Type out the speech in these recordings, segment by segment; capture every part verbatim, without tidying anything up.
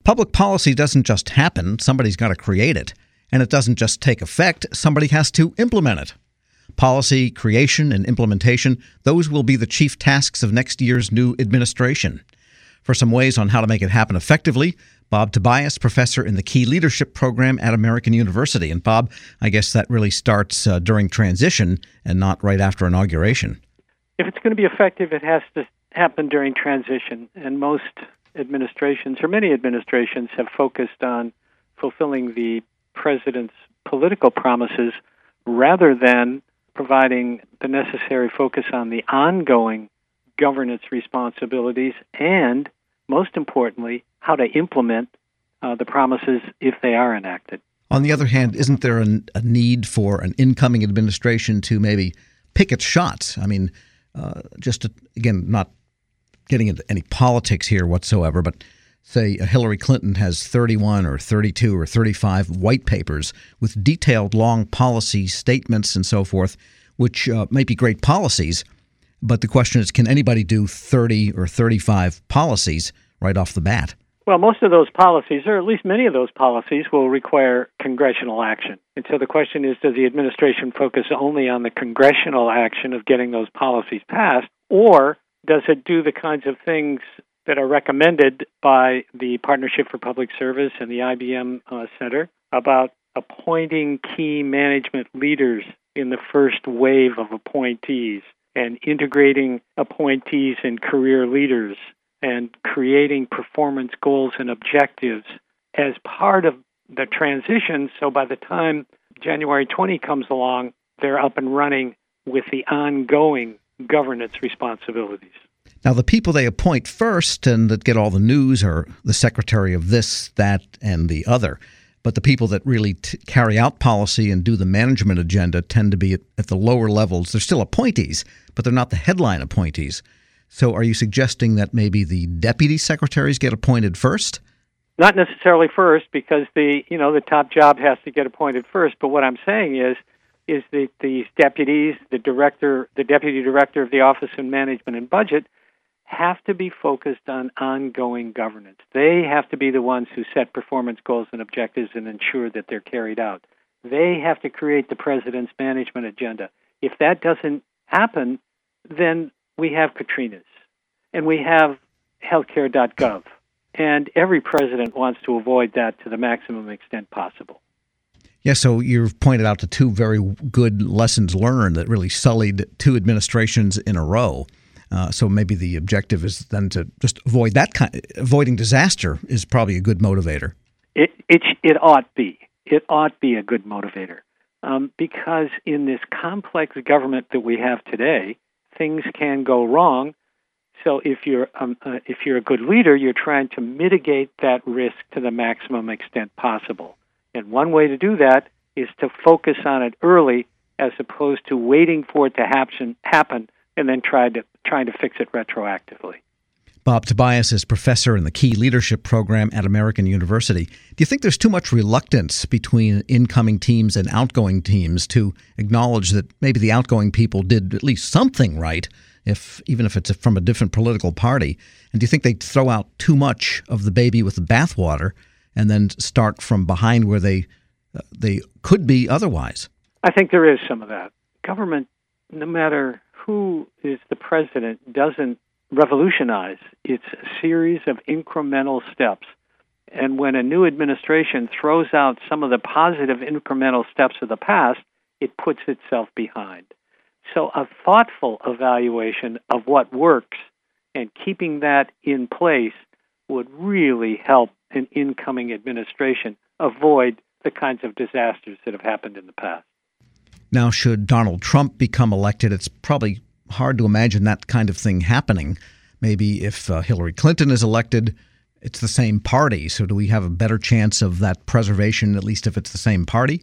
Public policy doesn't just happen, somebody's got to create it. And it doesn't just take effect, somebody has to implement it. Policy, creation, and implementation, those will be the chief tasks of next year's new administration. For some ways on how to make it happen effectively, Bob Tobias, professor in the Key Leadership Program at American University. And Bob, I guess that really starts uh, during transition and not right after inauguration. If it's going to be effective, it has to happen during transition. And most administrations, or many administrations, have focused on fulfilling the president's political promises rather than providing the necessary focus on the ongoing governance responsibilities and, most importantly, how to implement uh, the promises if they are enacted. On the other hand, isn't there an, a need for an incoming administration to maybe pick its shots? I mean, uh, just to, again, not getting into any politics here whatsoever, but say Hillary Clinton has thirty-one or thirty-two or thirty-five white papers with detailed long policy statements and so forth, which uh, might be great policies. But the question is, can anybody do thirty or thirty-five policies right off the bat? Well, most of those policies, or at least many of those policies, will require congressional action. And so the question is, does the administration focus only on the congressional action of getting those policies passed, or does it do the kinds of things that are recommended by the Partnership for Public Service and the I B M uh, Center about appointing key management leaders in the first wave of appointees and integrating appointees and career leaders and creating performance goals and objectives as part of the transition, so by the time January twentieth comes along, they're up and running with the ongoing governance responsibilities. Now, the people they appoint first and that get all the news are the secretary of this, that, and the other. But the people that really t- carry out policy and do the management agenda tend to be at, at the lower levels. They're still appointees, but they're not the headline appointees. So are you suggesting that maybe the deputy secretaries get appointed first? Not necessarily first, because the you know the top job has to get appointed first. But what I'm saying is, is that these deputies, the director, the deputy director of the Office of Management and Budget, have to be focused on ongoing governance. They have to be the ones who set performance goals and objectives and ensure that they're carried out. They have to create the president's management agenda. If that doesn't happen, then we have Katrinas, and we have healthcare dot gov, and every president wants to avoid that to the maximum extent possible. Yeah, so you've pointed out the two very good lessons learned that really sullied two administrations in a row. Uh, so maybe the objective is then to just avoid that kind. Avoiding disaster is probably a good motivator. It it it ought be. It ought be a good motivator, um, because in this complex government that we have today, things can go wrong. So if you're um, uh, if you're a good leader, you're trying to mitigate that risk to the maximum extent possible. And one way to do that is to focus on it early, as opposed to waiting for it to happen happen and then try to trying to fix it retroactively. Bob Tobias is professor in the Key Leadership Program at American University. Do you think there's too much reluctance between incoming teams and outgoing teams to acknowledge that maybe the outgoing people did at least something right, if even if it's from a different political party? And do you think they throw out too much of the baby with the bathwater and then start from behind where they uh, they could be otherwise? I think there is some of that. Government, no matter who is the president, doesn't revolutionize. It's a series of incremental steps. And when a new administration throws out some of the positive incremental steps of the past, it puts itself behind. So a thoughtful evaluation of what works and keeping that in place would really help an incoming administration avoid the kinds of disasters that have happened in the past. Now, should Donald Trump become elected, it's probably hard to imagine that kind of thing happening. Maybe if uh, Hillary Clinton is elected, it's the same party. So do we have a better chance of that preservation, at least if it's the same party?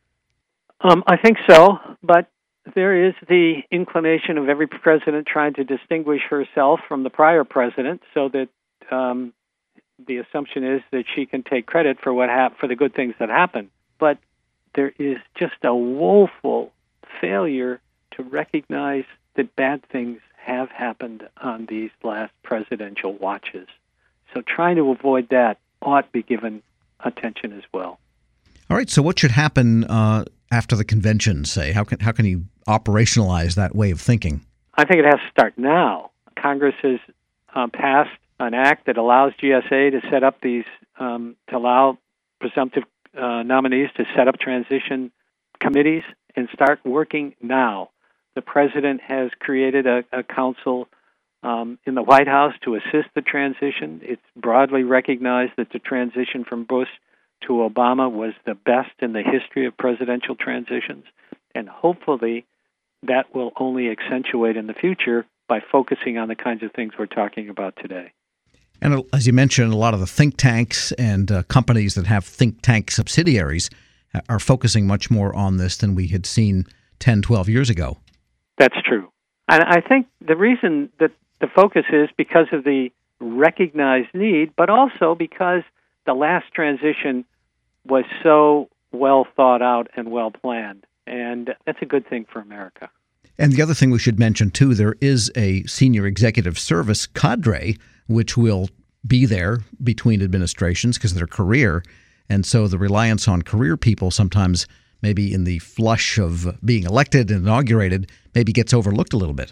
Um, I think so, but there is the inclination of every president trying to distinguish herself from the prior president, so that um, the assumption is that she can take credit for what hap- for the good things that happen. But there is just a woeful failure to recognize that bad things have happened on these last presidential watches. So trying to avoid that ought to be given attention as well. All right. So what should happen uh, after the convention, say? How can how can you operationalize that way of thinking? I think it has to start now. Congress has uh, passed an act that allows G S A to set up these, um, to allow presumptive uh, nominees to set up transition committees and start working now. The president has created a, a council um, in the White House to assist the transition. It's broadly recognized that the transition from Bush to Obama was the best in the history of presidential transitions, and hopefully that will only accentuate in the future by focusing on the kinds of things we're talking about today. And as you mentioned, a lot of the think tanks and uh, companies that have think tank subsidiaries are focusing much more on this than we had seen ten, twelve years ago. That's true. And I think the reason that the focus is because of the recognized need, but also because the last transition was so well thought out and well planned. And that's a good thing for America. And the other thing we should mention, too, there is a senior executive service cadre which will be there between administrations because of their career. And so the reliance on career people sometimes, maybe in the flush of being elected and inaugurated, maybe gets overlooked a little bit.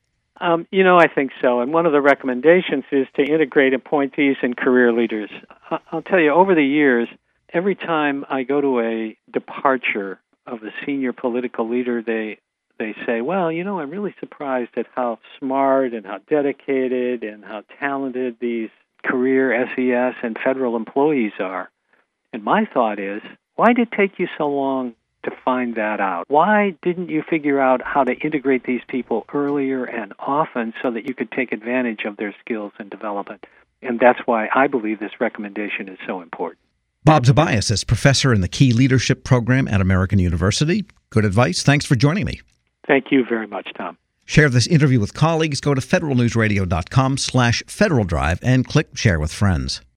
Um, you know, I think so. And one of the recommendations is to integrate appointees and career leaders. I'll tell you, over the years, every time I go to a departure of a senior political leader, they they say, well, you know, I'm really surprised at how smart and how dedicated and how talented these career S E S and federal employees are. And my thought is, why did it take you so long to find that out? Why didn't you figure out how to integrate these people earlier and often so that you could take advantage of their skills and development? And that's why I believe this recommendation is so important. Bob Tobias is professor in the Key Leadership Program at American University. Good advice. Thanks for joining me. Thank you very much, Tom. Share this interview with colleagues. Go to federal news radio dot com slash Federal Drive and click Share with Friends.